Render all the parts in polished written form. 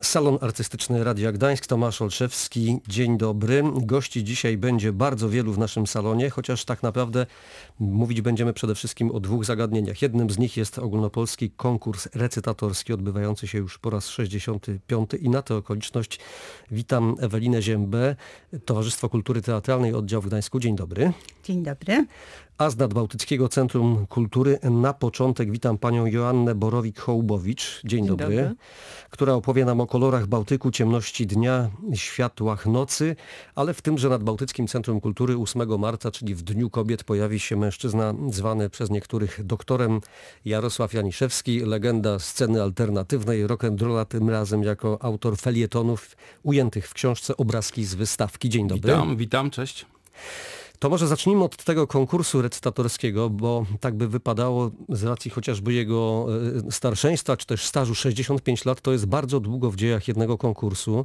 Salon Artystyczny Radia Gdańsk, Tomasz Olszewski, dzień dobry. Gości dzisiaj będzie bardzo wielu w naszym salonie, chociaż tak naprawdę mówić będziemy przede wszystkim o dwóch zagadnieniach. Jednym z nich jest ogólnopolski konkurs recytatorski, odbywający się już po raz 65. I na tę okoliczność witam Ewelinę Ziębę, Towarzystwo Kultury Teatralnej, oddział w Gdańsku. Dzień dobry. Dzień dobry. A z Nadbałtyckiego Centrum Kultury na początek witam panią Joannę Borowik-Hołbowicz, dzień dobry, która opowie nam o kolorach Bałtyku, ciemności dnia, światłach nocy, ale w tymże Nadbałtyckim Centrum Kultury 8 marca, czyli w Dniu Kobiet, pojawi się mężczyzna zwany przez niektórych doktorem Jarosław Janiszewski, legenda sceny alternatywnej, rock'n'rolla, tym razem jako autor felietonów ujętych w książce Obrazki z wystawki. Dzień dobry. Witam, cześć. To może zacznijmy od tego konkursu recytatorskiego, bo tak by wypadało z racji chociażby jego starszeństwa, czy też stażu 65 lat, to jest bardzo długo w dziejach jednego konkursu,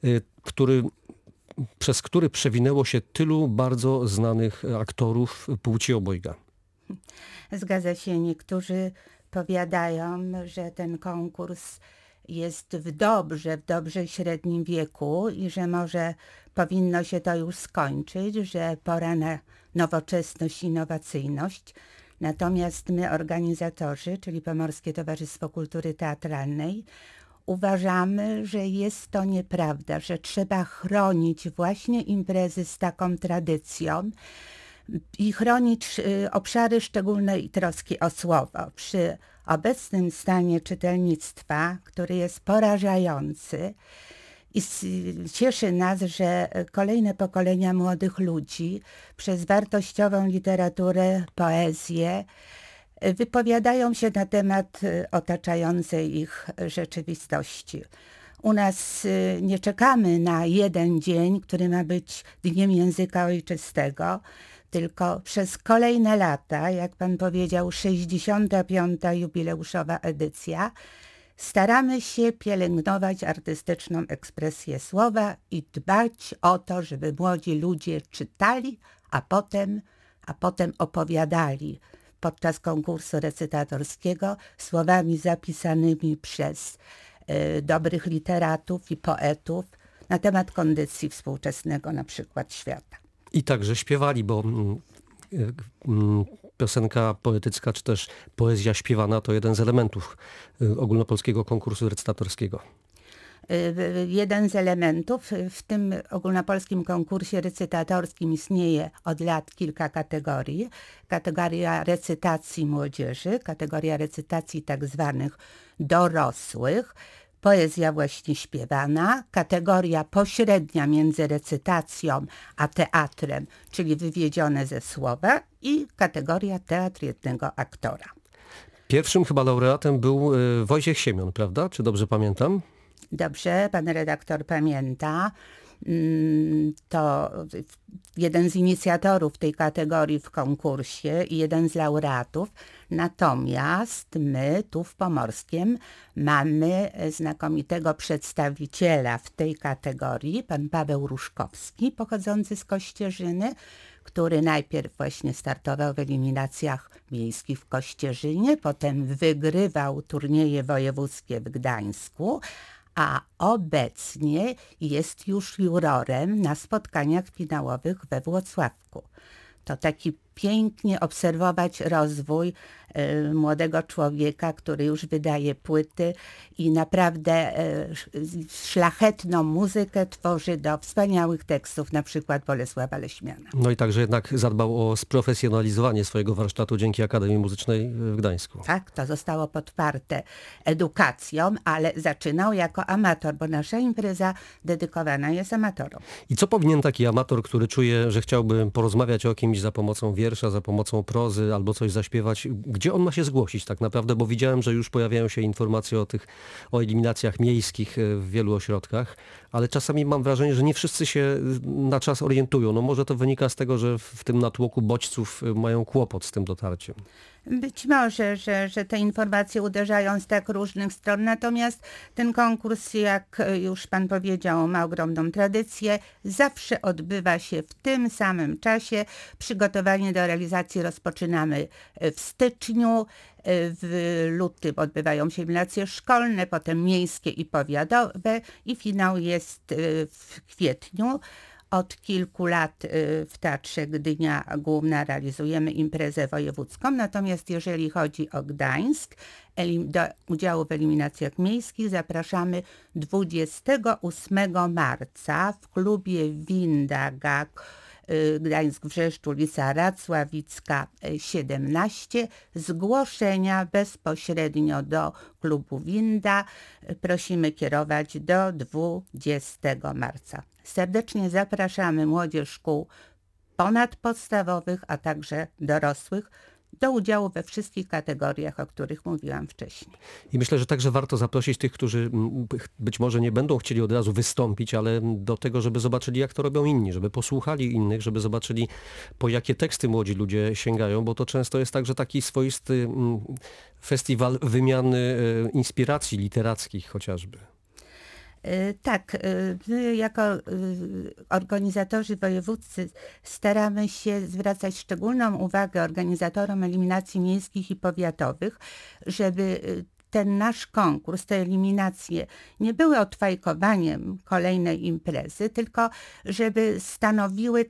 przez który przewinęło się tylu bardzo znanych aktorów płci obojga. Zgadza się, niektórzy powiadają, że ten konkurs jest w dobrze średnim wieku i że może powinno się to już skończyć, że pora na nowoczesność i innowacyjność. Natomiast my, organizatorzy, czyli Pomorskie Towarzystwo Kultury Teatralnej, uważamy, że jest to nieprawda, że trzeba chronić właśnie imprezy z taką tradycją i chronić obszary szczególnej troski o słowo. Przy obecnym stanie czytelnictwa, który jest porażający, i cieszy nas, że kolejne pokolenia młodych ludzi przez wartościową literaturę, poezję wypowiadają się na temat otaczającej ich rzeczywistości. U nas nie czekamy na jeden dzień, który ma być Dniem Języka Ojczystego, tylko przez kolejne lata, jak pan powiedział, 65. jubileuszowa edycja, staramy się pielęgnować artystyczną ekspresję słowa i dbać o to, żeby młodzi ludzie czytali, a potem opowiadali podczas konkursu recytatorskiego słowami zapisanymi przez dobrych literatów i poetów na temat kondycji współczesnego na przykład świata. I także śpiewali, bo piosenka poetycka czy też poezja śpiewana to jeden z elementów ogólnopolskiego konkursu recytatorskiego. Jeden z elementów. W tym ogólnopolskim konkursie recytatorskim istnieje od lat kilka kategorii. Kategoria recytacji młodzieży, kategoria recytacji tak zwanych dorosłych, poezja właśnie śpiewana, kategoria pośrednia między recytacją a teatrem, czyli wywiedzione ze słowa, i kategoria teatr jednego aktora. Pierwszym chyba laureatem był Wojciech Siemion, prawda? Czy dobrze pamiętam? Dobrze, pan redaktor pamięta. To jeden z inicjatorów tej kategorii w konkursie i jeden z laureatów. Natomiast my tu w Pomorskiem mamy znakomitego przedstawiciela w tej kategorii, pan Paweł Różkowski, pochodzący z Kościerzyny, który najpierw właśnie startował w eliminacjach miejskich w Kościerzynie, potem wygrywał turnieje wojewódzkie w Gdańsku, a obecnie jest już jurorem na spotkaniach finałowych we Włocławku. To taki pięknie obserwować rozwój młodego człowieka, który już wydaje płyty i naprawdę szlachetną muzykę tworzy do wspaniałych tekstów, na przykład Bolesława Leśmiana. No i także jednak zadbał o sprofesjonalizowanie swojego warsztatu dzięki Akademii Muzycznej w Gdańsku. Tak, to zostało podparte edukacją, ale zaczynał jako amator, bo nasza impreza dedykowana jest amatorom. I co powinien taki amator, który czuje, że chciałby porozmawiać o kimś za pomocą wiersza, za pomocą prozy albo coś zaśpiewać, gdzie on ma się zgłosić tak naprawdę? Bo widziałem, że już pojawiają się informacje o eliminacjach miejskich w wielu ośrodkach, ale czasami mam wrażenie, że nie wszyscy się na czas orientują. No może to wynika z tego, że w tym natłoku bodźców mają kłopot z tym dotarciem. Być może, że te informacje uderzają z tak różnych stron, natomiast ten konkurs, jak już pan powiedział, ma ogromną tradycję. Zawsze odbywa się w tym samym czasie. Przygotowanie do realizacji rozpoczynamy w styczniu. W lutym odbywają się eliminacje szkolne, potem miejskie i powiatowe i finał jest w kwietniu. Od kilku lat w Teatrze Gdynia Główna realizujemy imprezę wojewódzką, natomiast jeżeli chodzi o Gdańsk, do udziału w eliminacjach miejskich zapraszamy 28 marca w klubie Winda Gdańsk-Wrzeszcz, ulica Racławicka 17. Zgłoszenia bezpośrednio do klubu Winda prosimy kierować do 20 marca. Serdecznie zapraszamy młodzież szkół ponadpodstawowych, a także dorosłych do udziału we wszystkich kategoriach, o których mówiłam wcześniej. I myślę, że także warto zaprosić tych, którzy być może nie będą chcieli od razu wystąpić, ale do tego, żeby zobaczyli, jak to robią inni, żeby posłuchali innych, żeby zobaczyli, po jakie teksty młodzi ludzie sięgają, bo to często jest także taki swoisty festiwal wymiany inspiracji literackich chociażby. Tak, my jako organizatorzy wojewódzcy staramy się zwracać szczególną uwagę organizatorom eliminacji miejskich i powiatowych, żeby ten nasz konkurs, te eliminacje nie były odfajkowaniem kolejnej imprezy, tylko żeby stanowiły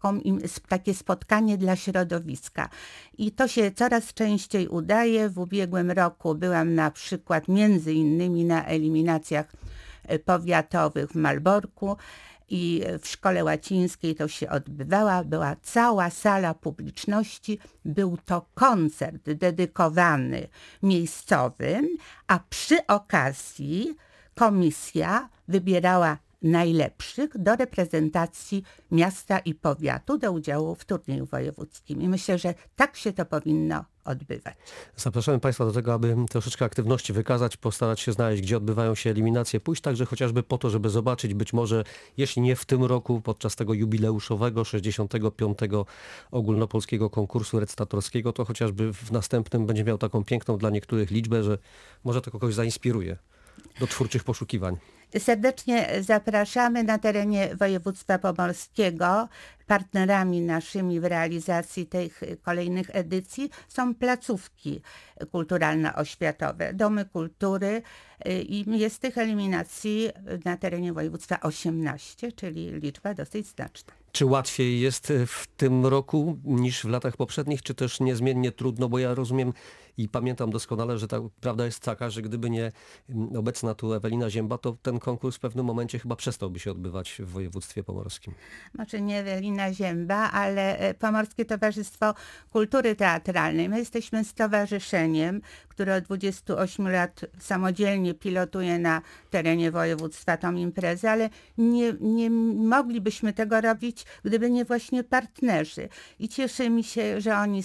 takie spotkanie dla środowiska. I to się coraz częściej udaje. W ubiegłym roku byłam na przykład między innymi na eliminacjach powiatowych w Malborku i w Szkole Łacińskiej to się odbywała. Była cała sala publiczności. Był to koncert dedykowany miejscowym, a przy okazji komisja wybierała najlepszych do reprezentacji miasta i powiatu do udziału w turnieju wojewódzkim. I myślę, że tak się to powinno odbywać. Zapraszamy Państwa do tego, aby troszeczkę aktywności wykazać, postarać się znaleźć, gdzie odbywają się eliminacje, pójść także chociażby po to, żeby zobaczyć, być może, jeśli nie w tym roku, podczas tego jubileuszowego 65. ogólnopolskiego konkursu recytatorskiego, to chociażby w następnym będzie miał taką piękną dla niektórych liczbę, że może to kogoś zainspiruje do twórczych poszukiwań. Serdecznie zapraszamy na terenie województwa pomorskiego. Partnerami naszymi w realizacji tych kolejnych edycji są placówki kulturalno-oświatowe, domy kultury i jest tych eliminacji na terenie województwa 18, czyli liczba dosyć znaczna. Czy łatwiej jest w tym roku niż w latach poprzednich, czy też niezmiennie trudno? Bo ja rozumiem i pamiętam doskonale, że ta prawda jest taka, że gdyby nie obecna tu Ewelina Zięba, to ten konkurs w pewnym momencie chyba przestałby się odbywać w województwie pomorskim. Może nie Ewelina Zięba, ale Pomorskie Towarzystwo Kultury Teatralnej. My jesteśmy stowarzyszeniem, które od 28 lat samodzielnie pilotuje na terenie województwa tą imprezę, ale nie moglibyśmy tego robić, gdyby nie właśnie partnerzy. I cieszy mi się, że oni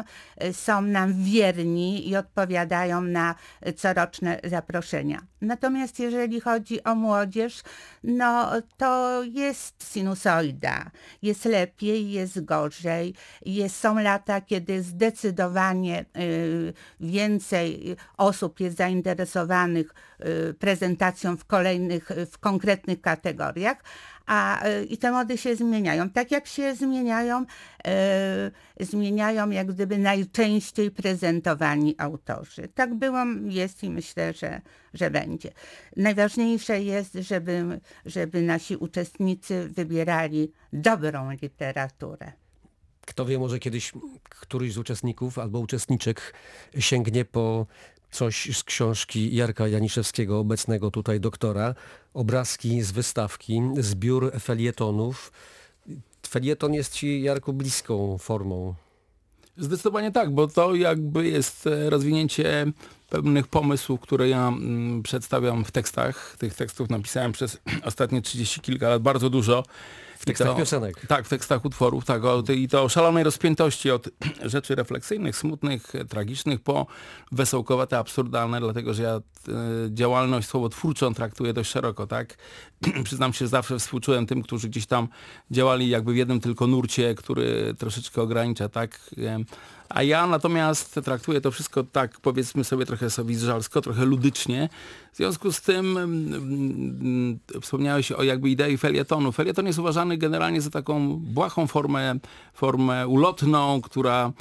są nam wierni i odpowiadają na coroczne zaproszenia. Natomiast jeżeli chodzi o młodzież, no to jest sinusoida. Jest lepiej, jest gorzej. Są lata, kiedy zdecydowanie więcej osób jest zainteresowanych prezentacją w konkretnych kategoriach, i te mody się zmieniają. Tak jak się zmieniają jak gdyby najczęściej prezentowani autorzy. Tak było, jest i myślę, że będzie. Najważniejsze jest, żeby nasi uczestnicy wybierali dobrą literaturę. Kto wie, może kiedyś któryś z uczestników albo uczestniczek sięgnie po coś z książki Jarka Janiszewskiego, obecnego tutaj doktora, obrazki z wystawki, zbiór felietonów. Felieton jest ci, Jarku, bliską formą. Zdecydowanie tak, bo to jakby jest rozwinięcie pewnych pomysłów, które ja przedstawiam w tekstach. Tych tekstów napisałem przez ostatnie 30 kilka lat bardzo dużo W tekstach piosenek. Tak, w tekstach utworów, tak. I to o szalonej rozpiętości od rzeczy refleksyjnych, smutnych, tragicznych po wesołkowate, absurdalne, dlatego że ja działalność słowotwórczą traktuję dość szeroko, tak. Przyznam się, że zawsze współczułem tym, którzy gdzieś tam działali jakby w jednym tylko nurcie, który troszeczkę ogranicza, tak. A ja natomiast traktuję to wszystko tak, powiedzmy sobie, trochę sowizżalsko, trochę ludycznie. W związku z tym wspomniałeś o jakby idei felietonu. Felieton jest uważany generalnie za taką błahą formę ulotną, która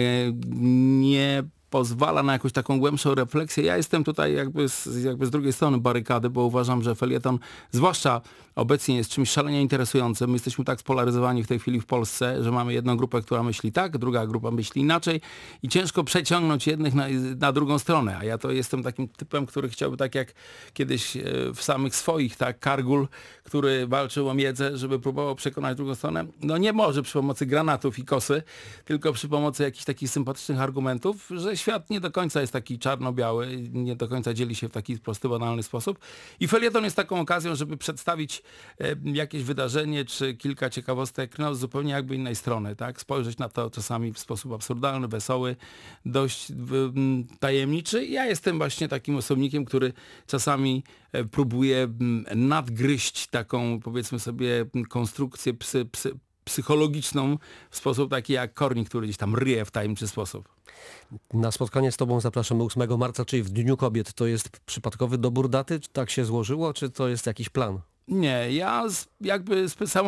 nie pozwala na jakąś taką głębszą refleksję. Ja jestem tutaj jakby z drugiej strony barykady, bo uważam, że felieton, zwłaszcza obecnie, jest czymś szalenie interesującym. My jesteśmy tak spolaryzowani w tej chwili w Polsce, że mamy jedną grupę, która myśli tak, druga grupa myśli inaczej i ciężko przeciągnąć jednych na drugą stronę. A ja to jestem takim typem, który chciałby, tak jak kiedyś w samych swoich, tak, Kargul, który walczył o miedzę, żeby próbował przekonać drugą stronę. No nie może przy pomocy granatów i kosy, tylko przy pomocy jakichś takich sympatycznych argumentów, że świat nie do końca jest taki czarno-biały, nie do końca dzieli się w taki prosty, banalny sposób. I felieton jest taką okazją, żeby przedstawić jakieś wydarzenie, czy kilka ciekawostek, no, z zupełnie jakby innej strony, tak? Spojrzeć na to czasami w sposób absurdalny, wesoły, dość tajemniczy. Ja jestem właśnie takim osobnikiem, który czasami próbuje nadgryźć taką, powiedzmy sobie, konstrukcję psychologiczną w sposób taki jak kornik, który gdzieś tam ryje w tajemniczy sposób. Na spotkanie z tobą zapraszamy 8 marca, czyli w Dniu Kobiet. To jest przypadkowy dobór daty? Czy tak się złożyło, czy to jest jakiś plan? Nie, ja jakby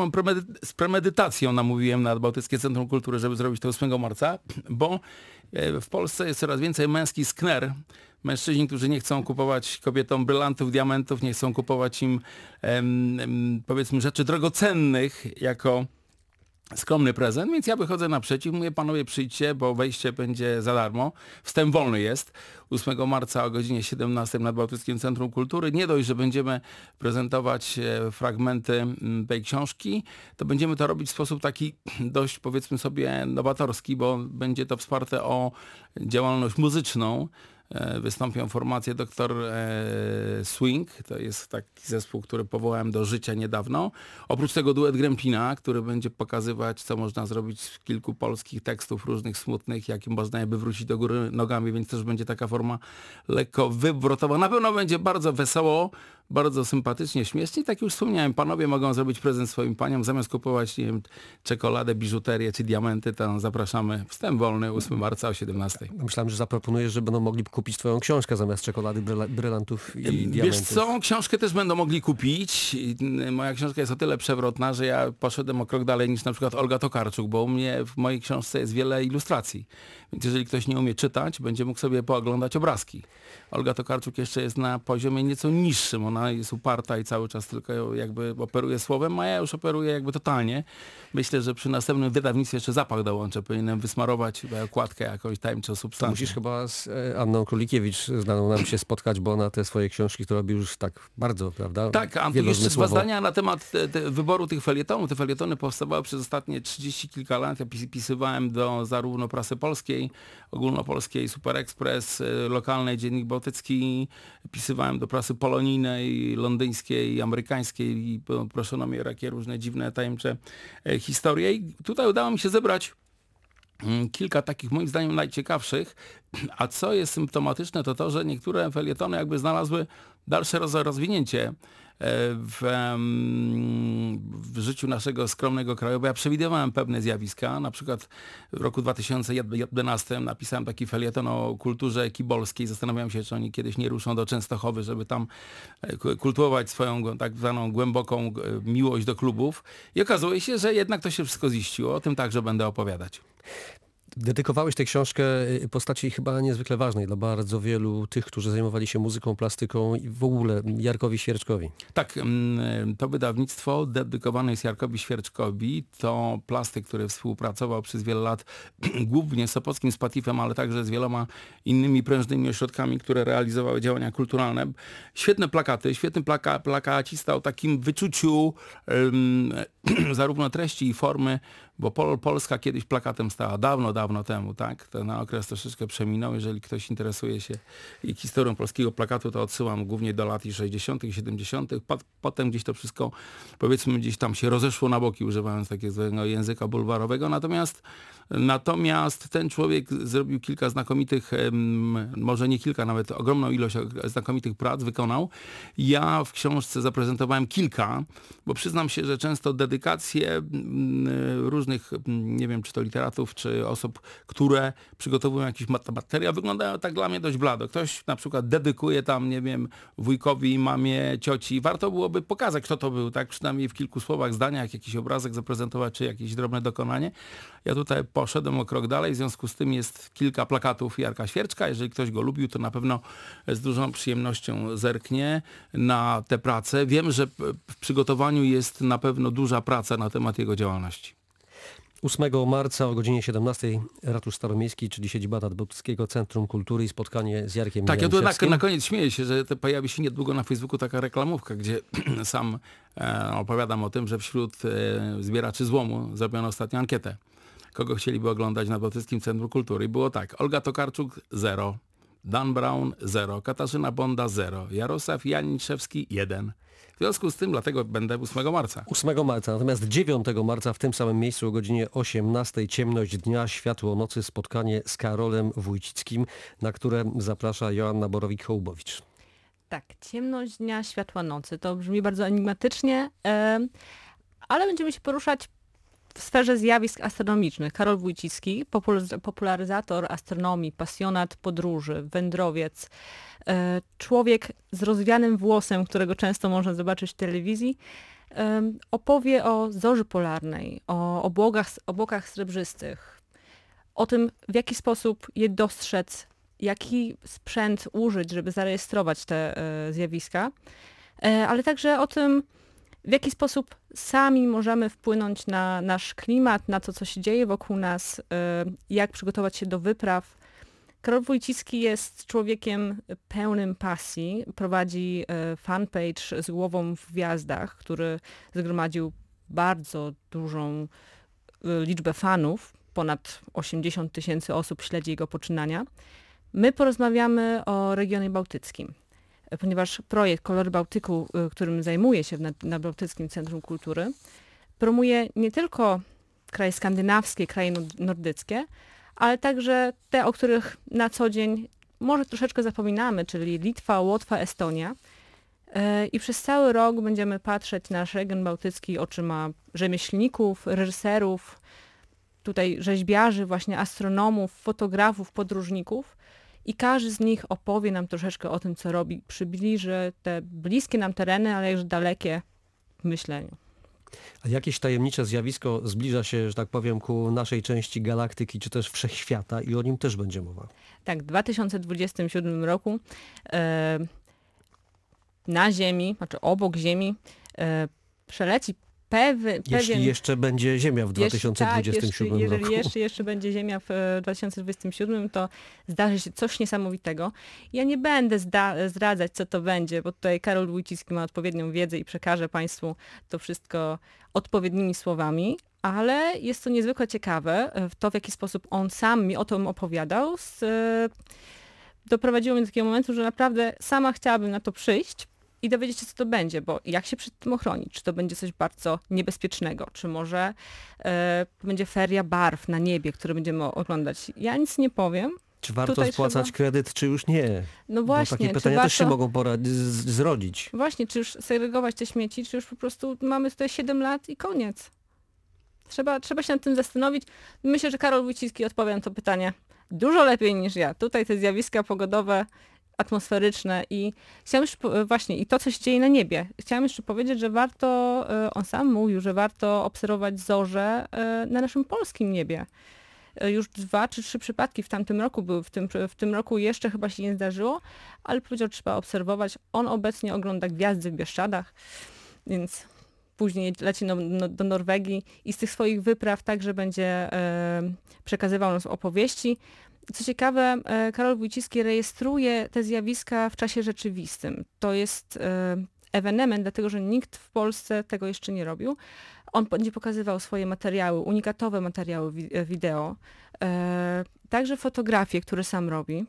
z premedytacją namówiłem na Bałtyckie Centrum Kultury, żeby zrobić to 8 marca, bo w Polsce jest coraz więcej męskich skner. Mężczyźni, którzy nie chcą kupować kobietom brylantów, diamentów, nie chcą kupować im powiedzmy rzeczy drogocennych jako skromny prezent, więc ja wychodzę naprzeciw, mówię, panowie, przyjdźcie, bo wejście będzie za darmo. Wstęp wolny jest. 8 marca o godzinie 17 nad Bałtyckim Centrum Kultury. Nie dość, że będziemy prezentować fragmenty tej książki, to będziemy to robić w sposób taki dość, powiedzmy sobie, nowatorski, bo będzie to wsparte o działalność muzyczną. Wystąpią formacje Dr. Swing, to jest taki zespół, który powołałem do życia niedawno. Oprócz tego duet Grępina, który będzie pokazywać, co można zrobić z kilku polskich tekstów różnych smutnych, jakim można je wywrócić do góry nogami, więc też będzie taka forma lekko wywrotowa. Na pewno będzie bardzo wesoło, bardzo sympatycznie, śmiesznie. Tak jak już wspomniałem, panowie mogą zrobić prezent swoim paniom, zamiast kupować, nie wiem, czekoladę, biżuterię czy diamenty, to zapraszamy. Wstęp wolny 8 marca o 17. Myślałem, że zaproponujesz, że będą mogli kupić twoją książkę zamiast czekolady, brylantów i diamentów. Wiesz co, książkę też będą mogli kupić. Moja książka jest o tyle przewrotna, że ja poszedłem o krok dalej niż na przykład Olga Tokarczuk, bo u mnie w mojej książce jest wiele ilustracji. Więc jeżeli ktoś nie umie czytać, będzie mógł sobie pooglądać obrazki. Olga Tokarczuk jeszcze jest na poziomie nieco niższym. Ona jest uparta i cały czas tylko jakby operuje słowem, a ja już operuję jakby totalnie. Myślę, że przy następnym wydawnictwie jeszcze zapach dołączę. Powinienem wysmarować okładkę jakąś tajemniczą substancją. Musisz chyba z Anną Królikiewicz, znaną nam, się spotkać, bo ona te swoje książki to robi już tak bardzo, prawda? Tak, a tu jeszcze dwa zdania na temat wyboru tych felietonów. Te felietony powstawały przez ostatnie 30 kilka lat. Ja pisywałem do zarówno prasy polskiej, ogólnopolskiej, Super Express, lokalnej, Dziennik Bałtycki. Pisywałem do prasy polonijnej, londyńskiej, amerykańskiej i proszono mnie o takie różne dziwne, tajemnicze historie. I tutaj udało mi się zebrać kilka takich moim zdaniem najciekawszych, a co jest symptomatyczne, to to, że niektóre felietony jakby znalazły dalsze rozwinięcie w życiu naszego skromnego kraju, bo ja przewidywałem pewne zjawiska. Na przykład w roku 2011 napisałem taki felieton o kulturze kibolskiej. Zastanawiałem się, czy oni kiedyś nie ruszą do Częstochowy, żeby tam kultywować swoją tak zwaną głęboką miłość do klubów. I okazuje się, że jednak to się wszystko ziściło. O tym także będę opowiadać. Dedykowałeś tę książkę postaci chyba niezwykle ważnej dla bardzo wielu tych, którzy zajmowali się muzyką, plastyką i w ogóle Jarkowi Świerczkowi. Tak, to wydawnictwo dedykowane jest Jarkowi Świerczkowi. To plastyk, który współpracował przez wiele lat głównie z Sopockim Spatifem, ale także z wieloma innymi prężnymi ośrodkami, które realizowały działania kulturalne. Świetne plakaty, świetny plakacista o takim wyczuciu zarówno treści i formy bo Polska kiedyś plakatem stała dawno, dawno temu, tak? Ten okres troszeczkę przeminął. Jeżeli ktoś interesuje się historią polskiego plakatu, to odsyłam głównie do lat 60., 70. Potem gdzieś to wszystko, powiedzmy, gdzieś tam się rozeszło na boki, używając takiego języka bulwarowego. Natomiast ten człowiek zrobił kilka znakomitych, może nie kilka, nawet ogromną ilość znakomitych prac wykonał. Ja w książce zaprezentowałem kilka, bo przyznam się, że często dedykacje różnych, nie wiem, czy to literatów, czy osób, które przygotowują jakiś materiał, wyglądają tak dla mnie dość blado. Ktoś na przykład dedykuje tam, nie wiem, wujkowi, mamie, cioci. Warto byłoby pokazać, kto to był, tak? Przynajmniej w kilku słowach, zdaniach, jakiś obrazek zaprezentować, czy jakieś drobne dokonanie. Ja tutaj poszedłem o krok dalej, w związku z tym jest kilka plakatów Jarka Świerczka. Jeżeli ktoś go lubił, to na pewno z dużą przyjemnością zerknie na tę pracę. Wiem, że w przygotowaniu jest na pewno duża praca na temat jego działalności. 8 marca o godzinie 17 Ratusz Staromiejski, czyli siedziba Nadbałtyckiego Centrum Kultury i spotkanie z Jarkiem Tak, ja tu Janiszewskim. na koniec śmieję się, że pojawi się niedługo na Facebooku taka reklamówka, gdzie sam opowiadam o tym, że wśród zbieraczy złomu zrobiono ostatnią ankietę. Kogo chcieliby oglądać na Bałtyckim Centrum Kultury. I było tak: Olga Tokarczuk 0, Dan Braun 0, Katarzyna Bonda 0, Jarosław Janiszewski 1. W związku z tym dlatego będę 8 marca. 8 marca, natomiast 9 marca w tym samym miejscu o godzinie 18 ciemność dnia, światło nocy, spotkanie z Karolem Wójcickim, na które zaprasza Joanna Borowik-Hołbowicz. Tak, ciemność dnia, światła nocy. To brzmi bardzo enigmatycznie, ale będziemy się poruszać w sferze zjawisk astronomicznych. Karol Wójcicki, popularyzator astronomii, pasjonat podróży, wędrowiec, człowiek z rozwianym włosem, którego często można zobaczyć w telewizji, opowie o zorzy polarnej, o obłokach srebrzystych, o tym, w jaki sposób je dostrzec, jaki sprzęt użyć, żeby zarejestrować te zjawiska, ale także o tym, w jaki sposób sami możemy wpłynąć na nasz klimat, na to, co się dzieje wokół nas, jak przygotować się do wypraw. Karol Wójcicki jest człowiekiem pełnym pasji. Prowadzi fanpage z głową w gwiazdach, który zgromadził bardzo dużą liczbę fanów. Ponad 80 000 osób śledzi jego poczynania. My porozmawiamy o regionie bałtyckim, ponieważ projekt Kolory Bałtyku, którym zajmuje się na Bałtyckim Centrum Kultury, promuje nie tylko kraje skandynawskie, kraje nordyckie, ale także te, o których na co dzień może troszeczkę zapominamy, czyli Litwa, Łotwa, Estonia. I przez cały rok będziemy patrzeć na nasz region bałtycki oczyma rzemieślników, reżyserów, tutaj rzeźbiarzy, właśnie astronomów, fotografów, podróżników. I każdy z nich opowie nam troszeczkę o tym, co robi, przybliży te bliskie nam tereny, ale już dalekie w myśleniu. A jakieś tajemnicze zjawisko zbliża się, że tak powiem, ku naszej części galaktyki, czy też wszechświata i o nim też będzie mowa. Tak, w 2027 roku na Ziemi, znaczy obok Ziemi przeleci Jeśli jeszcze będzie Ziemia w 2027 roku. Jeżeli jeszcze będzie Ziemia w 2027, to zdarzy się coś niesamowitego. Ja nie będę zdradzać, co to będzie, bo tutaj Karol Wójcicki ma odpowiednią wiedzę i przekaże Państwu to wszystko odpowiednimi słowami, ale jest to niezwykle ciekawe, to w jaki sposób on sam mi o tym opowiadał. Doprowadziło mnie do takiego momentu, że naprawdę sama chciałabym na to przyjść i dowiedzieć się, co to będzie, bo jak się przed tym ochronić? Czy to będzie coś bardzo niebezpiecznego? Czy może będzie feria barw na niebie, które będziemy oglądać? Ja nic nie powiem. Czy warto spłacać kredyt, czy już nie? No właśnie. Bo takie pytania też się mogą zrodzić. Właśnie, czy już segregować te śmieci, czy już po prostu mamy tutaj 7 lat i koniec? Trzeba się nad tym zastanowić. Myślę, że Karol Wójcicki odpowie na to pytanie dużo lepiej niż ja. Tutaj te zjawiska pogodowe, atmosferyczne i chciałam jeszcze, właśnie, i to, co się dzieje na niebie. Chciałam jeszcze powiedzieć, że warto, on sam mówił, że warto obserwować zorze na naszym polskim niebie. Już 2 czy 3 przypadki w tamtym roku były, w tym roku jeszcze chyba się nie zdarzyło, ale powiedział, że trzeba obserwować. On obecnie ogląda gwiazdy w Bieszczadach, więc później leci do Norwegii i z tych swoich wypraw także będzie przekazywał nam opowieści. Co ciekawe, Karol Wójcicki rejestruje te zjawiska w czasie rzeczywistym. To jest ewenement, dlatego że nikt w Polsce tego jeszcze nie robił. On będzie pokazywał swoje materiały, unikatowe materiały wideo, także fotografie, które sam robi,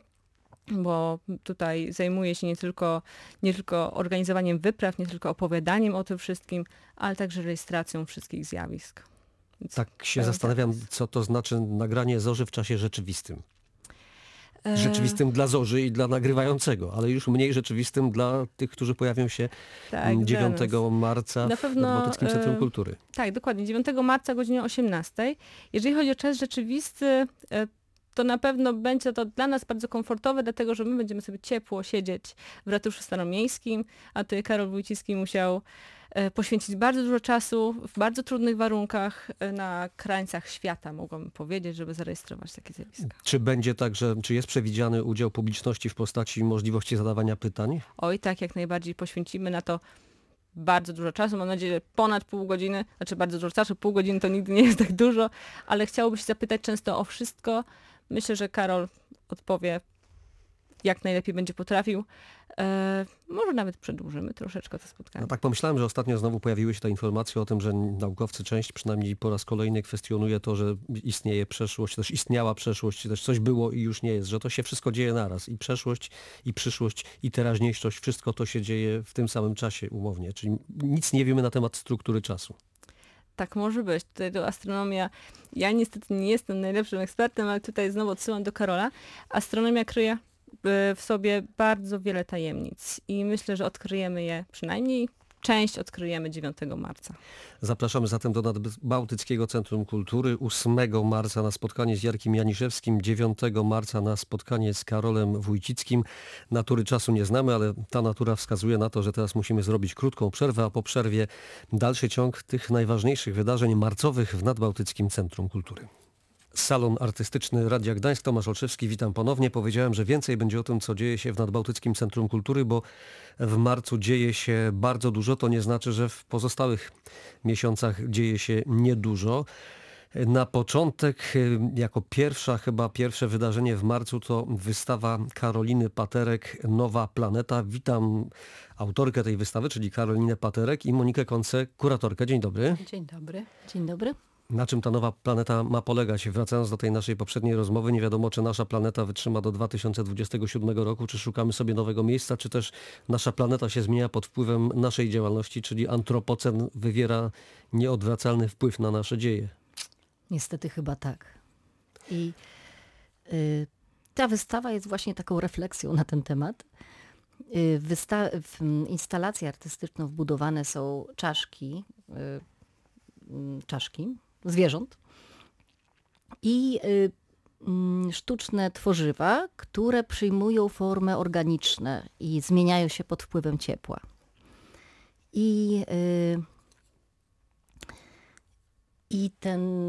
bo tutaj zajmuje się nie tylko organizowaniem wypraw, nie tylko opowiadaniem o tym wszystkim, ale także rejestracją wszystkich zjawisk. Więc Tak się pełen zastanawiam, zakres. co to znaczy nagranie zorzy w czasie rzeczywistym. Rzeczywistym dla zorzy i dla nagrywającego, ale już mniej rzeczywistym dla tych, którzy pojawią się Tak, 9 dla nas. marca Na w pewno, Nadbałtyckim Centrum Kultury. Tak, dokładnie. 9 marca o godzinie 18. Jeżeli chodzi o czas rzeczywisty, to na pewno będzie to dla nas bardzo komfortowe, dlatego że my będziemy sobie ciepło siedzieć w ratuszu staromiejskim, a tutaj Karol Wójcicki musiał poświęcić bardzo dużo czasu w bardzo trudnych warunkach na krańcach świata, mogłabym powiedzieć, żeby zarejestrować takie zjawiska. Czy będzie tak, czy jest przewidziany udział publiczności w postaci możliwości zadawania pytań? Oj, tak, jak najbardziej poświęcimy na to bardzo dużo czasu, mam nadzieję, że ponad pół godziny, znaczy bardzo dużo czasu, pół godziny to nigdy nie jest tak dużo, ale chciałoby się zapytać często o wszystko. Myślę, że Karol odpowie jak najlepiej będzie potrafił. Może nawet przedłużymy troszeczkę to spotkanie. No tak pomyślałem, że ostatnio znowu pojawiły się te informacje o tym, że naukowcy część przynajmniej po raz kolejny kwestionuje to, że istnieje przeszłość, też istniała przeszłość, też coś było i już nie jest, że to się wszystko dzieje naraz. I przeszłość, i przyszłość, i teraźniejszość, wszystko to się dzieje w tym samym czasie umownie. Czyli nic nie wiemy na temat struktury czasu. Tak może być. Tutaj to astronomia, ja niestety nie jestem najlepszym ekspertem, ale tutaj znowu odsyłam do Karola. Astronomia kryje w sobie bardzo wiele tajemnic i myślę, że odkryjemy je, przynajmniej część odkryjemy 9 marca. Zapraszamy zatem do Nadbałtyckiego Centrum Kultury 8 marca na spotkanie z Jarkiem Janiszewskim, 9 marca na spotkanie z Karolem Wójcickim. Natury czasu nie znamy, ale ta natura wskazuje na to, że teraz musimy zrobić krótką przerwę, a po przerwie dalszy ciąg tych najważniejszych wydarzeń marcowych w Nadbałtyckim Centrum Kultury. Salon Artystyczny Radia Gdańsk, Tomasz Olszewski, witam ponownie. Powiedziałem, że więcej będzie o tym, co dzieje się w Nadbałtyckim Centrum Kultury, bo w marcu dzieje się bardzo dużo. To nie znaczy, że w pozostałych miesiącach dzieje się niedużo. Na początek, jako pierwsze wydarzenie w marcu to wystawa Karoliny Paterek Nowa Planeta. Witam autorkę tej wystawy, czyli Karolinę Paterek i Monikę Konce, kuratorkę. Dzień dobry. Dzień dobry. Dzień dobry. Na czym ta nowa planeta ma polegać? Wracając do tej naszej poprzedniej rozmowy, nie wiadomo, czy nasza planeta wytrzyma do 2027 roku, czy szukamy sobie nowego miejsca, czy też nasza planeta się zmienia pod wpływem naszej działalności, czyli antropocen wywiera nieodwracalny wpływ na nasze dzieje. Niestety chyba tak. I ta wystawa jest właśnie taką refleksją na ten temat. W instalacji artystyczną wbudowane są czaszki zwierząt i sztuczne tworzywa, które przyjmują formy organiczne i zmieniają się pod wpływem ciepła. I ten...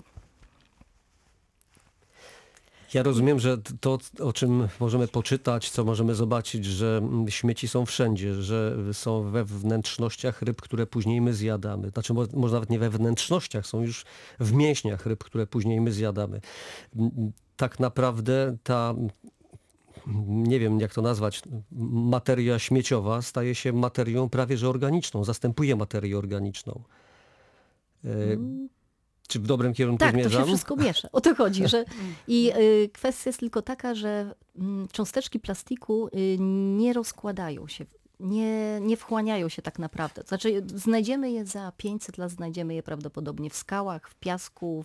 Ja rozumiem, że to, o czym możemy poczytać, co możemy zobaczyć, że śmieci są wszędzie, że są we wnętrznościach ryb, które później my zjadamy. Znaczy może nawet nie we wnętrznościach, są już w mięśniach ryb, które później my zjadamy. Tak naprawdę ta, nie wiem jak to nazwać, materia śmieciowa staje się materią prawie że organiczną, zastępuje materię organiczną. Czy w dobrym kierunku Tak, zmierzam? to się wszystko miesza. O to chodzi. I kwestia jest tylko taka, że cząsteczki plastiku nie rozkładają się, nie wchłaniają się tak naprawdę. Znaczy znajdziemy je za 500 lat, znajdziemy je prawdopodobnie w skałach, w piasku,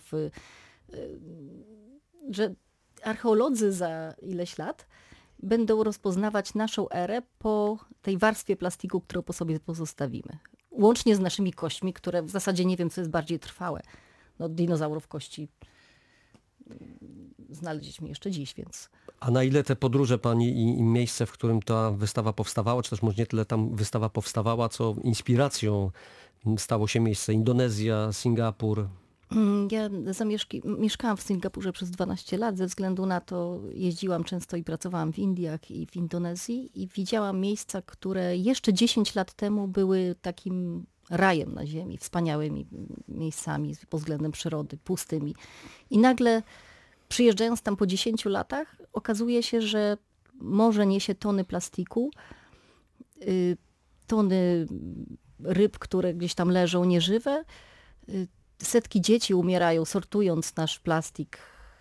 że archeolodzy za ileś lat będą rozpoznawać naszą erę po tej warstwie plastiku, którą po sobie pozostawimy. Łącznie z naszymi kośćmi, które w zasadzie nie wiem, co jest bardziej trwałe. No, dinozaurów kości znaleźliśmy jeszcze dziś, więc... A na ile te podróże pani i miejsce, w którym ta wystawa powstawała, czy też może nie tyle tam wystawa powstawała, co inspiracją stało się miejsce Indonezja, Singapur? Ja mieszkałam w Singapurze przez 12 lat. Ze względu na to jeździłam często i pracowałam w Indiach i w Indonezji i widziałam miejsca, które jeszcze 10 lat temu były takim rajem na ziemi, wspaniałymi miejscami pod względem przyrody, pustymi. I nagle przyjeżdżając tam po 10 latach okazuje się, że morze niesie tony plastiku, tony ryb, które gdzieś tam leżą nieżywe. Setki dzieci umierają, sortując nasz plastik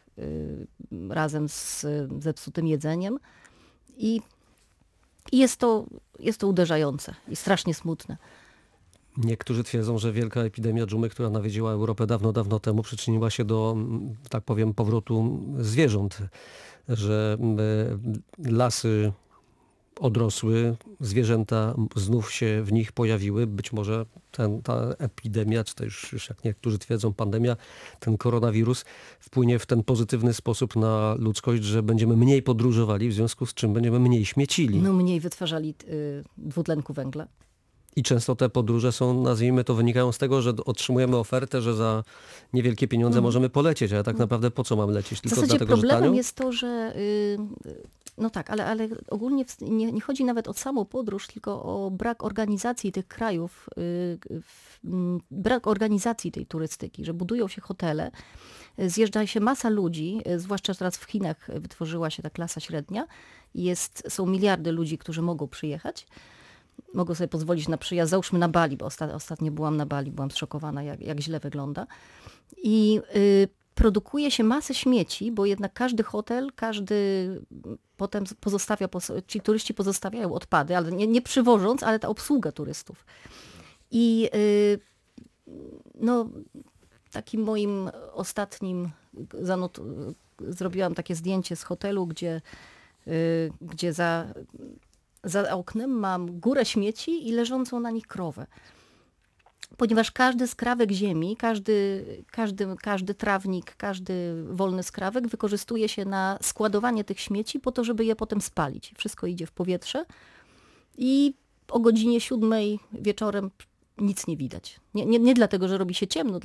razem z zepsutym jedzeniem. I jest to uderzające i strasznie smutne. Niektórzy twierdzą, że wielka epidemia dżumy, która nawiedziła Europę dawno, dawno temu, przyczyniła się do, tak powiem, powrotu zwierząt, że lasy odrosły, zwierzęta znów się w nich pojawiły. Być może ta epidemia, czy też już jak niektórzy twierdzą pandemia, ten koronawirus wpłynie w ten pozytywny sposób na ludzkość, że będziemy mniej podróżowali, w związku z czym będziemy mniej śmiecili. No mniej wytwarzali dwutlenku węgla. I często te podróże są, nazwijmy to, wynikają z tego, że otrzymujemy ofertę, że za niewielkie pieniądze możemy polecieć, ale tak naprawdę po co mam lecieć? W Tylko zasadzie dlatego, że problemem tanio? jest to, że no tak, ale ogólnie nie chodzi nawet o samą podróż, tylko o brak organizacji tych krajów, brak organizacji tej turystyki, że budują się hotele, zjeżdża się masa ludzi, zwłaszcza teraz w Chinach wytworzyła się ta klasa średnia i są miliardy ludzi, którzy mogą przyjechać. Mogą sobie pozwolić na przyjazd, załóżmy na Bali, bo ostatnio byłam na Bali, byłam zszokowana, jak źle wygląda. I produkuje się masę śmieci, bo jednak każdy hotel, potem pozostawia, ci turyści pozostawiają odpady, ale nie przywożąc, ale ta obsługa turystów. I no, takim moim ostatnim zrobiłam takie zdjęcie z hotelu, gdzie za oknem mam górę śmieci i leżącą na nich krowę. Ponieważ każdy skrawek ziemi, każdy trawnik, każdy wolny skrawek wykorzystuje się na składowanie tych śmieci po to, żeby je potem spalić. Wszystko idzie w powietrze i o godzinie 7 wieczorem nic nie widać. Nie dlatego, że robi się ciemno,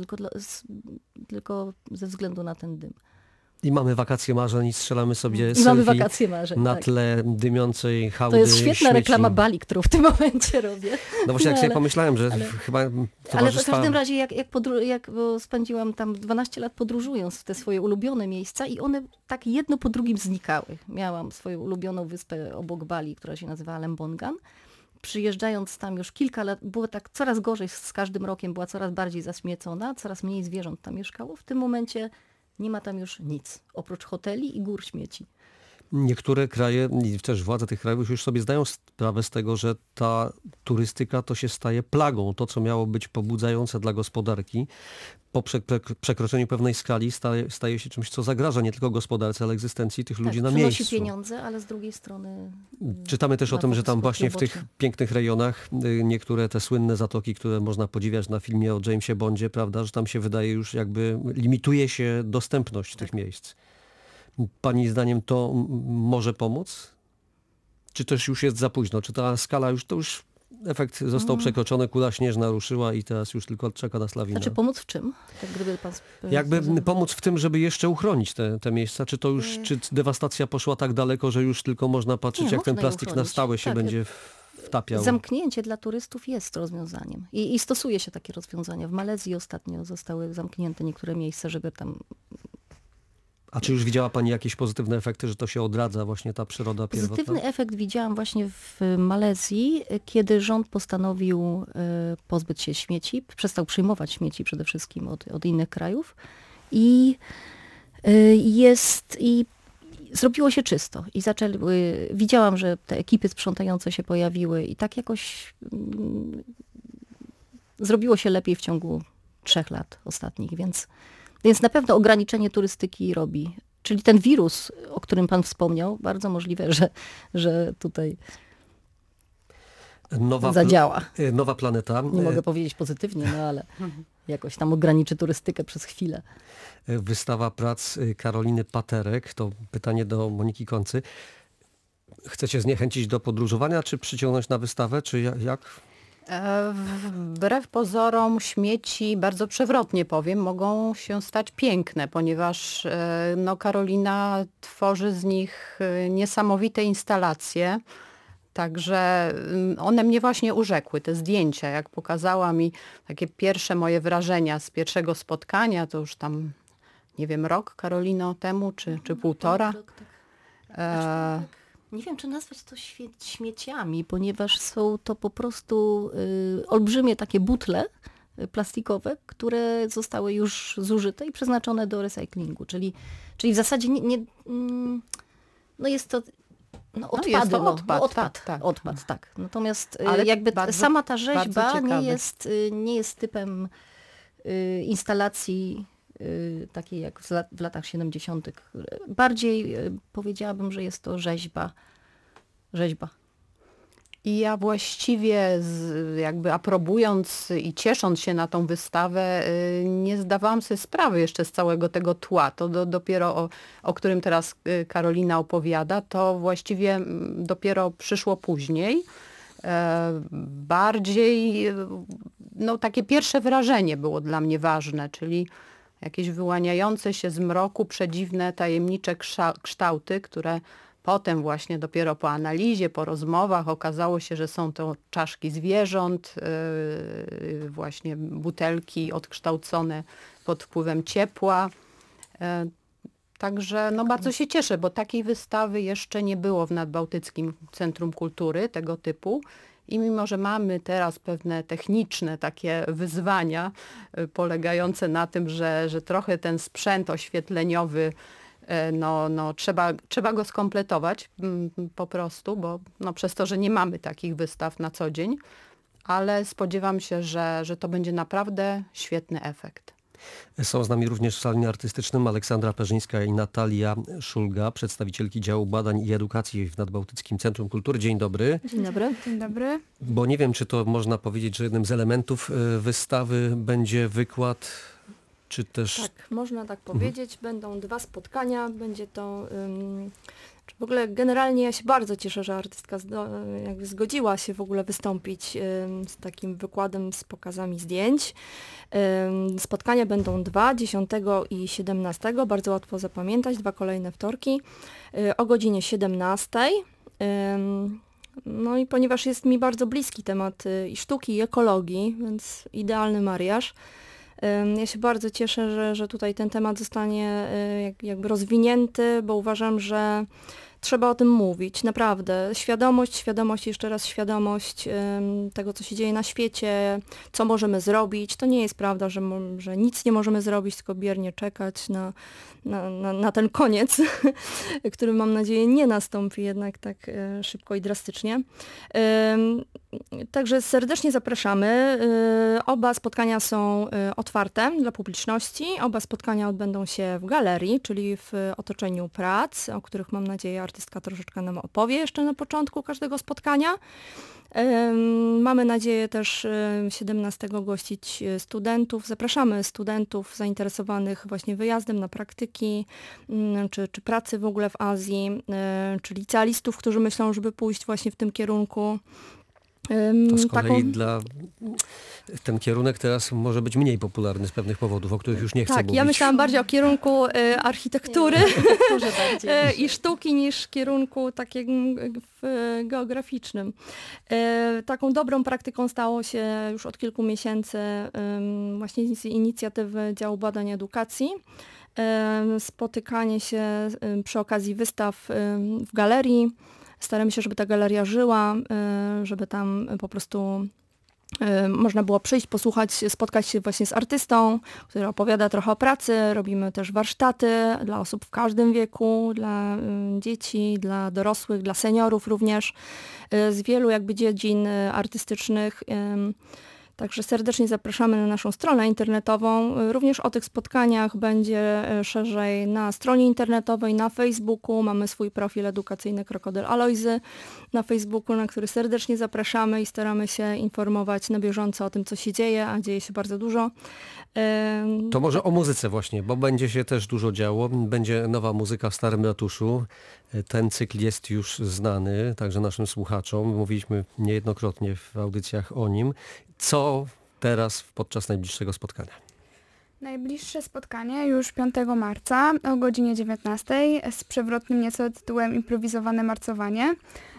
tylko ze względu na ten dym. I mamy wakacje marzeń i strzelamy sobie I mamy selfie wakacje marzeń, na tak. tle dymiącej hałdy To jest świetna śmieci. reklama Bali, którą w tym momencie robię. No właśnie, jak sobie ale- pomyślałem, że ale- chyba Ale w towarzystwa... każdym razie, bo spędziłam tam 12 lat podróżując w te swoje ulubione miejsca i one tak jedno po drugim znikały. Miałam swoją ulubioną wyspę obok Bali, która się nazywała Lembongan. Przyjeżdżając tam już kilka lat, było tak coraz gorzej z każdym rokiem, była coraz bardziej zaśmiecona, coraz mniej zwierząt tam mieszkało. W tym momencie nie ma tam już nic, oprócz hoteli i gór śmieci. Niektóre kraje, i też władze tych krajów już sobie zdają sprawę z tego, że ta turystyka to się staje plagą. To, co miało być pobudzające dla gospodarki, po przekroczeniu pewnej skali staje się czymś, co zagraża nie tylko gospodarce, ale egzystencji tych ludzi na przynosi miejscu. pieniądze, ale z drugiej strony... Czytamy też o ma tym, że tam skutki właśnie w tych uboczne. pięknych rejonach niektóre te słynne zatoki, które można podziwiać na filmie o Jamesie Bondzie, prawda, że tam się wydaje już jakby limituje się dostępność tych miejsc. Pani zdaniem to może pomóc? Czy też już jest za późno? Czy ta skala to już efekt został przekroczony, kula śnieżna ruszyła i teraz już tylko czeka nas lawina? Znaczy pomóc w czym? Tak gdyby pan Jakby pomóc w tym, żeby jeszcze uchronić te miejsca? Czy to już, czy dewastacja poszła tak daleko, że już tylko można patrzeć, Nie, jak ten można ją plastik na uchronić. stałe się Tak, będzie wtapiał? Zamknięcie dla turystów jest rozwiązaniem. I stosuje się takie rozwiązania. W Malezji ostatnio zostały zamknięte niektóre miejsca, żeby tam... A czy już widziała Pani jakieś pozytywne efekty, że to się odradza właśnie ta przyroda pierwotna? Pozytywny efekt widziałam właśnie w Malezji, kiedy rząd postanowił pozbyć się śmieci, przestał przyjmować śmieci przede wszystkim od innych krajów i zrobiło się czysto. I widziałam, że te ekipy sprzątające się pojawiły i tak jakoś zrobiło się lepiej w ciągu 3 lat ostatnich, więc na pewno ograniczenie turystyki robi. Czyli ten wirus, o którym pan wspomniał, bardzo możliwe, że tutaj zadziała. Nowa planeta. Nie mogę powiedzieć pozytywnie, no ale jakoś tam ograniczy turystykę przez chwilę. Wystawa prac Karoliny Paterek. To pytanie do Moniki Koncy. Chcecie zniechęcić do podróżowania, czy przyciągnąć na wystawę, czy jak? Wbrew pozorom śmieci, bardzo przewrotnie powiem, mogą się stać piękne, ponieważ Karolina tworzy z nich niesamowite instalacje. Także one mnie właśnie urzekły, te zdjęcia, jak pokazała mi takie pierwsze moje wrażenia z pierwszego spotkania, to już tam, nie wiem, rok, Karolino, temu, czy półtora. Nie wiem, czy nazwać to śmieciami, ponieważ są to po prostu olbrzymie takie butle plastikowe, które zostały już zużyte i przeznaczone do recyklingu. Czyli w zasadzie no jest to odpady. Jest to odpad, tak. Natomiast Ale jakby bardzo- sama ta bardzo rzeźba ciekawe. nie jest typem instalacji takiej jak w latach 70. Bardziej powiedziałabym, że jest to rzeźba. I ja właściwie jakby aprobując i ciesząc się na tą wystawę, nie zdawałam sobie sprawy jeszcze z całego tego tła. To dopiero o którym teraz Karolina opowiada, to właściwie dopiero przyszło później. Bardziej takie pierwsze wrażenie było dla mnie ważne, czyli jakieś wyłaniające się z mroku przedziwne, tajemnicze kształty, które potem właśnie dopiero po analizie, po rozmowach okazało się, że są to czaszki zwierząt, właśnie butelki odkształcone pod wpływem ciepła. Także bardzo się cieszę, bo takiej wystawy jeszcze nie było w Nadbałtyckim Centrum Kultury tego typu. I mimo, że mamy teraz pewne techniczne takie wyzwania polegające na tym, że trochę ten sprzęt oświetleniowy trzeba go skompletować po prostu, bo przez to, że nie mamy takich wystaw na co dzień, ale spodziewam się, że to będzie naprawdę świetny efekt. Są z nami również w salonie artystycznym Aleksandra Perzyńska i Natalia Szulga, przedstawicielki działu badań i edukacji w Nadbałtyckim Centrum Kultury. Dzień dobry. Dzień dobry. Dzień dobry. Bo nie wiem, czy to można powiedzieć, że jednym z elementów wystawy będzie wykład, czy też... Tak, można tak powiedzieć. Będą 2 spotkania. Będzie to... w ogóle generalnie ja się bardzo cieszę, że artystka jakby zgodziła się w ogóle wystąpić z takim wykładem z pokazami zdjęć. Spotkania będą 2, 10 i 17. Bardzo łatwo zapamiętać. 2 kolejne wtorki o godzinie 17. No i ponieważ jest mi bardzo bliski temat i sztuki, i ekologii, więc idealny mariaż. Ja się bardzo cieszę, że tutaj ten temat zostanie jakby rozwinięty, bo uważam, że trzeba o tym mówić, naprawdę. Świadomość, jeszcze raz świadomość tego, co się dzieje na świecie, co możemy zrobić. To nie jest prawda, że nic nie możemy zrobić, tylko biernie czekać na ten koniec, który mam nadzieję nie nastąpi jednak tak szybko i drastycznie. Także serdecznie zapraszamy. Oba spotkania są otwarte dla publiczności. Oba spotkania odbędą się w galerii, czyli w otoczeniu prac, o których mam nadzieję artystka troszeczkę nam opowie jeszcze na początku każdego spotkania. Mamy nadzieję też 17 gościć studentów. Zapraszamy studentów zainteresowanych właśnie wyjazdem na praktyki, czy pracy w ogóle w Azji, czy licealistów, którzy myślą, żeby pójść właśnie w tym kierunku. To z kolei ten kierunek teraz może być mniej popularny z pewnych powodów, o których już nie chcę mówić. Tak, ja myślałam bardziej o kierunku architektury i sztuki niż kierunku takiego geograficznym. Taką dobrą praktyką stało się już od kilku miesięcy właśnie z inicjatywy Działu Badań Edukacji. Spotykanie się przy okazji wystaw w galerii. Staramy się, żeby ta galeria żyła, żeby tam po prostu można było przyjść, posłuchać, spotkać się właśnie z artystą, który opowiada trochę o pracy. Robimy też warsztaty dla osób w każdym wieku, dla dzieci, dla dorosłych, dla seniorów również, z wielu jakby dziedzin artystycznych. Także serdecznie zapraszamy na naszą stronę internetową. Również o tych spotkaniach będzie szerzej na stronie internetowej, na Facebooku. Mamy swój profil edukacyjny Krokodyl Alojzy na Facebooku, na który serdecznie zapraszamy i staramy się informować na bieżąco o tym, co się dzieje, a dzieje się bardzo dużo. To może o muzyce właśnie, bo będzie się też dużo działo. Będzie nowa muzyka w Starym Ratuszu. Ten cykl jest już znany także naszym słuchaczom. Mówiliśmy niejednokrotnie w audycjach o nim. Co teraz podczas najbliższego spotkania? Najbliższe spotkanie już 5 marca o godzinie 19 z przewrotnym nieco tytułem Improwizowane marcowanie.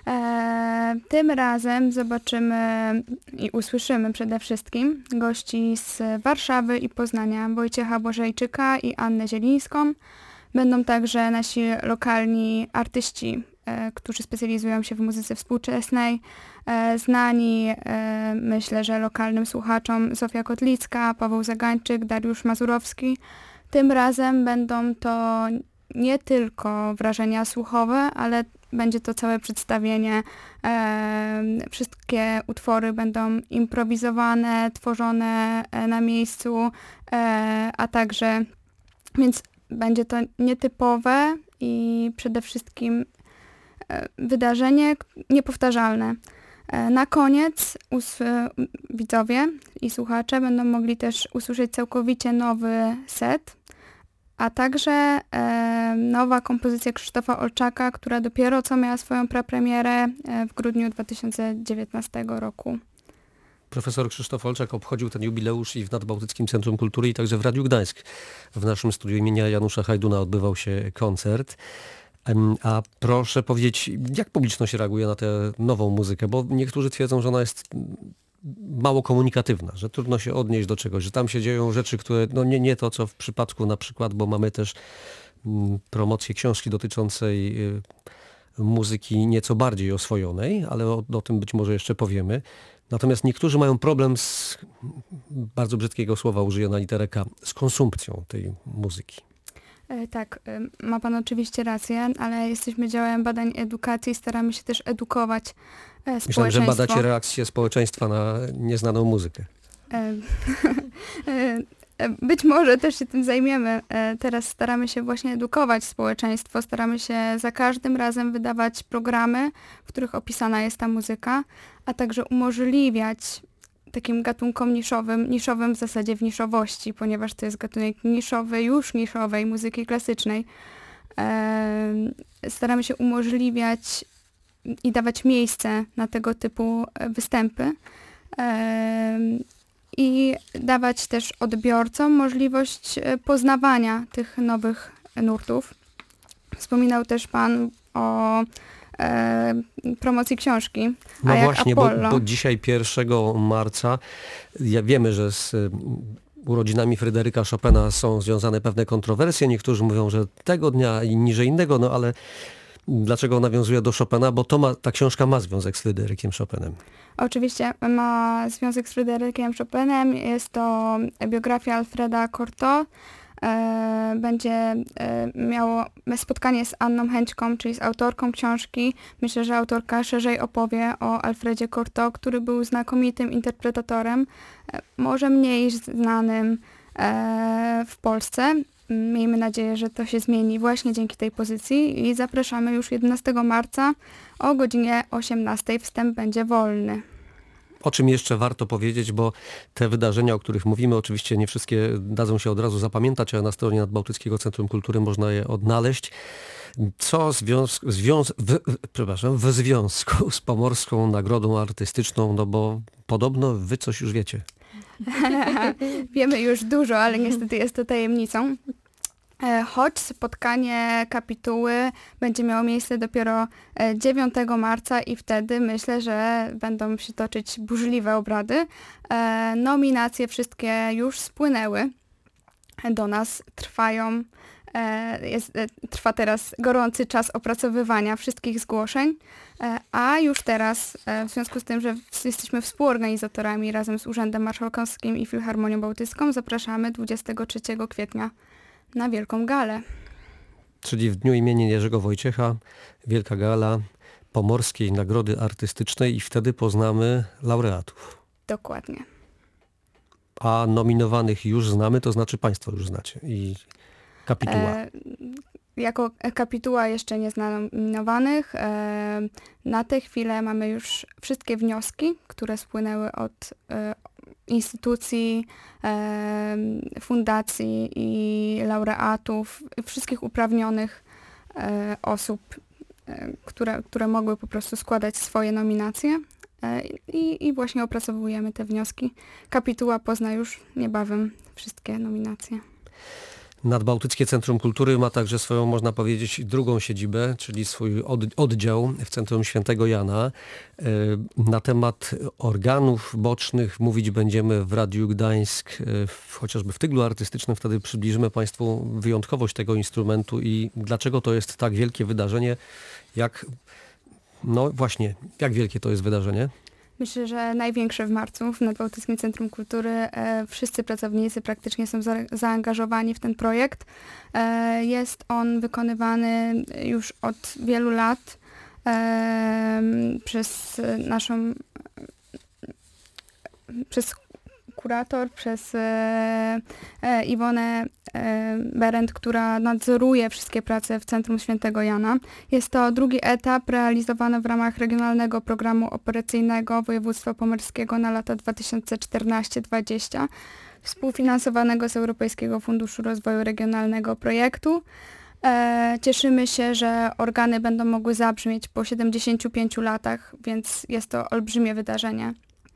Tym razem zobaczymy i usłyszymy przede wszystkim gości z Warszawy i Poznania, Wojciecha Błażejczyka i Annę Zielińską. Będą także nasi lokalni artyści którzy specjalizują się w muzyce współczesnej. Znani, myślę, że lokalnym słuchaczom Zofia Kotlicka, Paweł Zagańczyk, Dariusz Mazurowski. Tym razem będą to nie tylko wrażenia słuchowe, ale będzie to całe przedstawienie. Wszystkie utwory będą improwizowane, tworzone na miejscu, a także, więc będzie to nietypowe i przede wszystkim wydarzenie niepowtarzalne. Na koniec widzowie i słuchacze będą mogli też usłyszeć całkowicie nowy set, a także nowa kompozycja Krzysztofa Olczaka, która dopiero co miała swoją prapremierę w grudniu 2019 roku. Profesor Krzysztof Olczak obchodził ten jubileusz i w Nadbałtyckim Centrum Kultury, i także w Radiu Gdańsk. W naszym studiu imienia Janusza Hajduna odbywał się koncert. A proszę powiedzieć, jak publiczność reaguje na tę nową muzykę? Bo niektórzy twierdzą, że ona jest mało komunikatywna, że trudno się odnieść do czegoś, że tam się dzieją rzeczy, które nie to, co w przypadku na przykład, bo mamy też promocję książki dotyczącej muzyki nieco bardziej oswojonej, ale o tym być może jeszcze powiemy. Natomiast niektórzy mają problem z, bardzo brzydkiego słowa użyję na literę K, z konsumpcją tej muzyki. Tak, ma pan oczywiście rację, ale jesteśmy działem badań edukacji i staramy się też edukować społeczeństwo. Myślałem, że badacie reakcję społeczeństwa na nieznaną muzykę. Być może też się tym zajmiemy. Teraz staramy się właśnie edukować społeczeństwo, staramy się za każdym razem wydawać programy, w których opisana jest ta muzyka, a także umożliwiać takim gatunkom niszowym w zasadzie w niszowości, ponieważ to jest gatunek niszowy, już niszowej muzyki klasycznej. Staramy się umożliwiać i dawać miejsce na tego typu występy i dawać też odbiorcom możliwość poznawania tych nowych nurtów. Wspominał też pan o promocji książki. No a jak właśnie, Apollo, bo dzisiaj 1 marca, wiemy, że z urodzinami Fryderyka Chopina są związane pewne kontrowersje. Niektórzy mówią, że tego dnia, inni, że innego, no ale dlaczego nawiązuje do Chopina? Bo ta książka ma związek z Fryderykiem Chopinem. oczywiście ma związek z Fryderykiem Chopinem. Jest to biografia Alfreda Cortot. Będzie miało spotkanie z Anną Hęćką, czyli z autorką książki. Myślę, że autorka szerzej opowie o Alfredzie Cortot, który był znakomitym interpretatorem, może mniej znanym w Polsce. Miejmy nadzieję, że to się zmieni właśnie dzięki tej pozycji i zapraszamy już 11 marca o godzinie 18. Wstęp będzie wolny. O czym jeszcze warto powiedzieć, bo te wydarzenia, o których mówimy, oczywiście nie wszystkie dadzą się od razu zapamiętać, ale na stronie Nadbałtyckiego Centrum Kultury można je odnaleźć. Co w związku z Pomorską Nagrodą Artystyczną, no bo podobno wy coś już wiecie. Wiemy już dużo, ale niestety jest to tajemnicą. Choć spotkanie kapituły będzie miało miejsce dopiero 9 marca i wtedy myślę, że będą się toczyć burzliwe obrady. Nominacje wszystkie już spłynęły do nas, trwają. Trwa teraz gorący czas opracowywania wszystkich zgłoszeń, a już teraz, w związku z tym, że jesteśmy współorganizatorami razem z Urzędem Marszałkowskim i Filharmonią Bałtycką, zapraszamy 23 kwietnia na wielką galę. Czyli w dniu imienin Jerzego Wojciecha, wielka gala Pomorskiej Nagrody Artystycznej i wtedy poznamy laureatów. Dokładnie. A nominowanych już znamy, to znaczy państwo już znacie i kapituła. Jako kapituła jeszcze nie zna nominowanych. Na tę chwilę mamy już wszystkie wnioski, które spłynęły od instytucji, fundacji i laureatów, wszystkich uprawnionych osób, które mogły po prostu składać swoje nominacje i właśnie opracowujemy te wnioski. Kapituła pozna już niebawem wszystkie nominacje. Nadbałtyckie Centrum Kultury ma także swoją, można powiedzieć, drugą siedzibę, czyli swój oddział w Centrum Świętego Jana. Na temat organów bocznych mówić będziemy w Radiu Gdańsk, chociażby w Tyglu Artystycznym. Wtedy przybliżymy Państwu wyjątkowość tego instrumentu i dlaczego to jest tak wielkie wydarzenie, jak wielkie to jest wydarzenie? Myślę, że największe w marcu w Nadbałtyckim Centrum Kultury. Wszyscy pracownicy praktycznie są zaangażowani w ten projekt. Jest on wykonywany już od wielu lat przez kurator, przez Iwonę Berendt, która nadzoruje wszystkie prace w Centrum Świętego Jana. Jest to drugi etap realizowany w ramach Regionalnego Programu Operacyjnego Województwa Pomorskiego na lata 2014-2020, współfinansowanego z Europejskiego Funduszu Rozwoju Regionalnego projektu. Cieszymy się, że organy będą mogły zabrzmieć po 75 latach, więc jest to olbrzymie wydarzenie.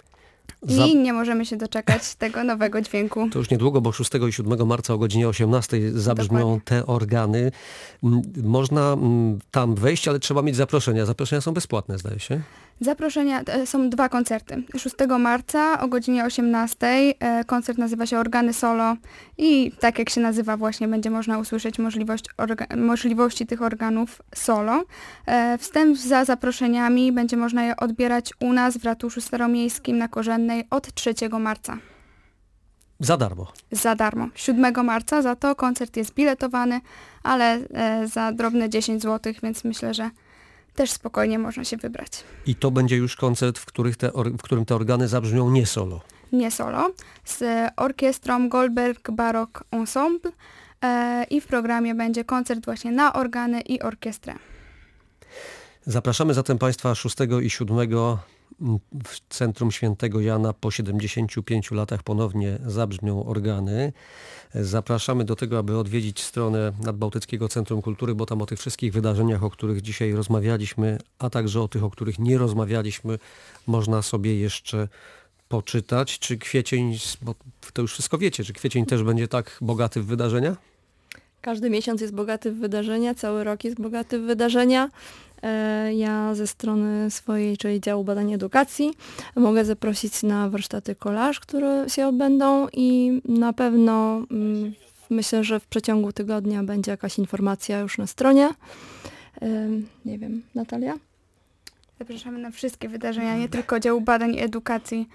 I nie możemy się doczekać tego nowego dźwięku. To już niedługo, bo 6 i 7 marca o godzinie 18 zabrzmią Dokładnie. te organy. Można tam wejść, ale trzeba mieć zaproszenia. Zaproszenia są bezpłatne, zdaje się. Zaproszenia, są 2 koncerty. 6 marca o godzinie 18 koncert nazywa się Organy Solo i tak jak się nazywa właśnie będzie można usłyszeć możliwości tych organów solo. Wstęp za zaproszeniami będzie można je odbierać u nas w Ratuszu Staromiejskim na Korzennej od 3 marca. Za darmo. Za darmo. 7 marca za to koncert jest biletowany, ale za drobne 10 zł, więc myślę, że też spokojnie można się wybrać. I to będzie już koncert, w którym te organy zabrzmią nie solo. Nie solo, z orkiestrą Goldberg Baroque Ensemble i w programie będzie koncert właśnie na organy i orkiestrę. Zapraszamy zatem Państwa 6 i 7 w Centrum Świętego Jana. Po 75 latach ponownie zabrzmią organy. Zapraszamy do tego, aby odwiedzić stronę Nadbałtyckiego Centrum Kultury, bo tam o tych wszystkich wydarzeniach, o których dzisiaj rozmawialiśmy, a także o tych, o których nie rozmawialiśmy, można sobie jeszcze poczytać. Czy kwiecień, bo to już wszystko wiecie, czy kwiecień też będzie tak bogaty w wydarzenia? Każdy miesiąc jest bogaty w wydarzenia, cały rok jest bogaty w wydarzenia. Ja ze strony swojej, czyli działu badań edukacji, mogę zaprosić na warsztaty collage, które się odbędą i na pewno myślę, że w przeciągu tygodnia będzie jakaś informacja już na stronie. Nie wiem, Natalia? Zapraszamy na wszystkie wydarzenia, nie tylko działu badań i edukacji,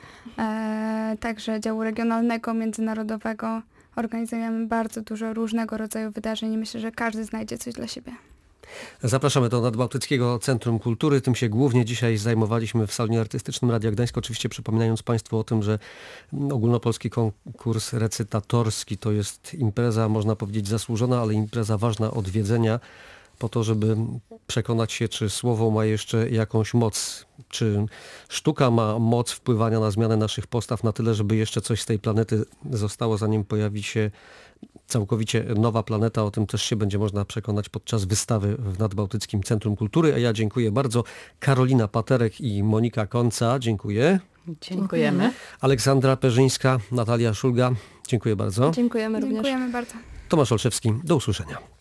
także działu regionalnego, międzynarodowego. Organizujemy bardzo dużo różnego rodzaju wydarzeń i myślę, że każdy znajdzie coś dla siebie. Zapraszamy do Nadbałtyckiego Centrum Kultury. Tym się głównie dzisiaj zajmowaliśmy w Salonie Artystycznym Radia Gdańsk. Oczywiście przypominając Państwu o tym, że ogólnopolski konkurs recytatorski to jest impreza, można powiedzieć, zasłużona, ale impreza ważna odwiedzenia po to, żeby przekonać się, czy słowo ma jeszcze jakąś moc, czy sztuka ma moc wpływania na zmianę naszych postaw na tyle, żeby jeszcze coś z tej planety zostało, zanim pojawi się całkowicie nowa planeta. O tym też się będzie można przekonać podczas wystawy w Nadbałtyckim Centrum Kultury. A ja dziękuję bardzo. Karolina Paterek i Monika Konca. Dziękuję. Dziękujemy. Aleksandra Perzyńska, Natalia Szulga. Dziękuję bardzo. Dziękujemy również. Dziękujemy bardzo. Tomasz Olszewski. Do usłyszenia.